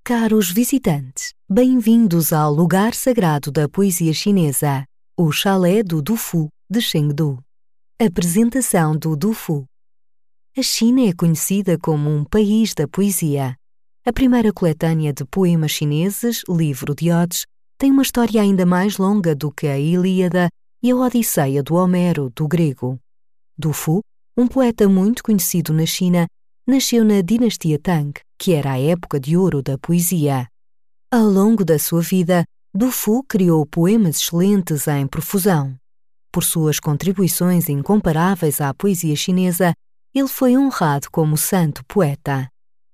Caros visitantes, bem-vindos ao lugar sagrado da poesia chinesa, o chalé do Dufu, de Chengdu. Apresentação do Dufu. A China é conhecida como um país da poesia. A primeira coletânea de poemas chineses, Livro de Odes, tem uma história ainda mais longa do que a Ilíada e a Odisseia do Homero, do grego. Dufu, um poeta muito conhecido na China, nasceu na dinastia Tang, que era a época de ouro da poesia. Ao longo da sua vida, Dufu criou poemas excelentes em profusão. Por suas contribuições incomparáveis à poesia chinesa, ele foi honrado como santo poeta.